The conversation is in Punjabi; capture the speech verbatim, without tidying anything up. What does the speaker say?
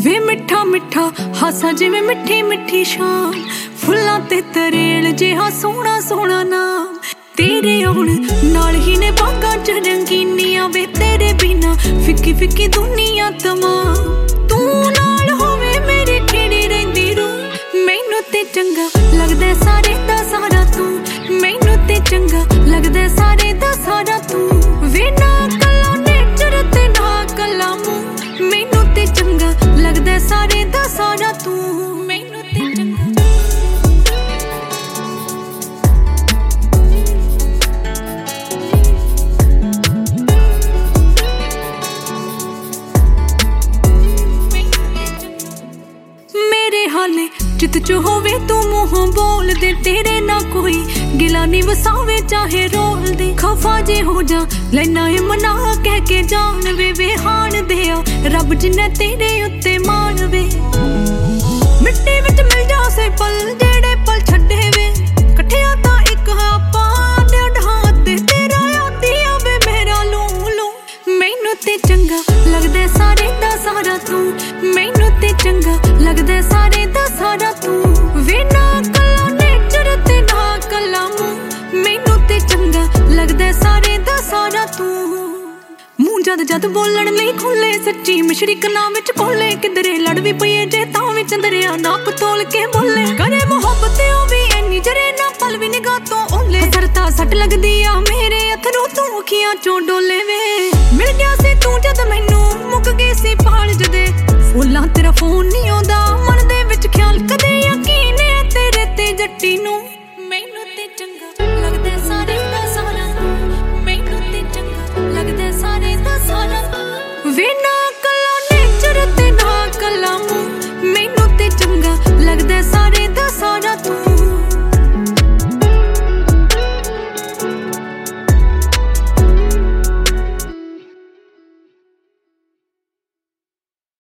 ਵੇ ਮਿੱਠਾ ਮਿੱਠਾ ਹਾਸਾ ਜਿਵੇਂ ਮਿੱਠੀ ਮਿੱਠੀ ਸ਼ਾਮ, ਫੁੱਲਾਂ ਤੇ ਤਰੇਲ ਜਿਹਾ ਸੋਹਣਾ ਸੋਹਣਾ ਨਾਮ। ਤੇਰੇ ਆਉਣ ਨਾਲ ਹੀ ਨੇ ਬਾਗਾਂ ਚ ਰੰਗੀਨੀਆਂ, ਵੇ ਤੇਰੇ ਬਿਨਾ ਫਿੱਕੀ ਫਿੱਕੀ ਦੁਨੀਆ ਤਮਾਮ। ਤੂੰ ਨਾਲ ਹੋਵੇ ਮੇਰੇ ਖੇੜੇ ਰਹਿੰਦੀ ਰੂ, ਮੈਨੂੰ ਤੇ ਚੰਗਾ ਲੱਗਦਾ ਸਾਰੇ ਦਾ ਸਾਰਾ ਤੂੰ, ਮੈਨੂੰ ਤੇ ਚੰਗਾ ਲੱਗਦਾ ਸਾਰੇ ਦਾ ਸਾਰਾ ਤੂੰ। ਵੇ ਨਾ ਕੱਲਾ ਨੇਚਰ ਤੇ ਨਾ ਕੱਲਾ ਮੂੰਹ, ਮੈਨੂੰ ਤੇ ਚੰਗਾ ਲੱਗਦਾ ਸਾਰੇ ਦਾ ਸਾਰਾ ਤੂੰ, ਮੈਨੂੰ ਤੇ ਚੰਗਾ। ਮੇਰੇ ਹਾਲੇ ਜਿੱਤ ਚ ਹੋਵੇ ਤੂੰ ਮੂੰਹੋਂ ਬੋਲ ਦੇ, ਤੇਰੇ ਨਾ ਕੋਈ ਗਿਲਾ ਨੀ ਵਸਾਵੇ ਚਾਹੇ ਰੋਲ ਦੇ। ਖਫਾ ਜੇ ਹੋ ਜਾ ਲੈਣਾ ਏ ਮਨਾ ਕਹਿ ਕੇ ਜਾਣ ਵੇ, ਵੇ ਹਾਣ ਦਿਆ ਰੱਬ ਜਿੰਨਾ ਤੇਰੇ ਉੱਤੇ ਮਾਣ ਵੇ। ਮਿੱਟੀ ਵਿੱਚ ਮਿਲ ਜਾ ਸੇ ਪਲ ਜਿਹੜੇ ਪਲ ਛੱਡੇ ਵੇ, ਇਕੱਠਿਆਂ ਤਾਂ ਇੱਕ ਆਪਾਂ ਡੇਢ ਹੱਥ ਤੇਰਾ ਆਦੀ ਆਵੇ ਮੇਰਾ ਲੂ ਲੂ। ਮੈਨੂੰ ਤੇ ਚੰਗਾ ਲੱਗਦਾ ਸਾਰੇ ਦਾ ਸਾਰਾ ਤੂੰ, ਮੈਨੂੰ ਤੇ ਚੰਗਾ ਲੱਗਦਾ ਸਾਰੇ ਦਾ ਸਾਰਾ ਤੂੰ। ਵੇ ਨਾ ਕੱਲਾ ਨੇਚਰ ਤੇ ਨਾ ਕੱਲਾ ਮੂੰਹ, ਮੈਨੂੰ ਤੇ ਚੰਗਾ ਲੱਗਦਾ ਸਾਰੇ ਦਾ ਸਾਰਾ ਤੂੰ। ਮੂੰਹ ਜਦ ਜਦ ਬੋਲਣ ਲਈ ਖੁੱਲੇ ਸੱਚੀ ਮਿਸ਼ਰੀ ਕਨਾਂ ਵਿੱਚ ਕੋਲੇ, ਕਿਧਰੇ ਲੜ ਵੀ ਪਈਏ ਜੇ ਤਾਂ ਵੀ ਚੰਦਰਿਆ ਨਾਪ ਤੋਲ ਕੇ ਬੋਲੇ। ਕਰੇ ਮੁਹੱਬਤ ਉਹ ਵੀ ਇੰਨੀ ਜਰੇ ਨਾ ਪਲ ਵੀ ਨਿਗਾਹ ਤੋਂ ਓਲੇ, ਸਰਤਾ ਸੱਟ ਲੱਗਦੀ ਆ ਮੇਰੇ ਅਥਰੂ ਤੂੰ ਅੱਖੀਆਂ ਚੋਂ ਡੋਲੇ ਵੇ। ਮਿਲ ਗਿਆ ਸੀ ਤੂੰ ਜਦ ਮੈਨੂੰ ਮੁੱਕ ਗਈ ਸੀ ਭਾਲ ਜਦੇ, ਫੁੱਲਾਂ ਤੇਰਾ ਫੋਨ ਨਹੀਂ ਆਉਂਦਾ ਮਨ ਦੇ ਵਿੱਚ ਖਿਆਲ ਕਦੇ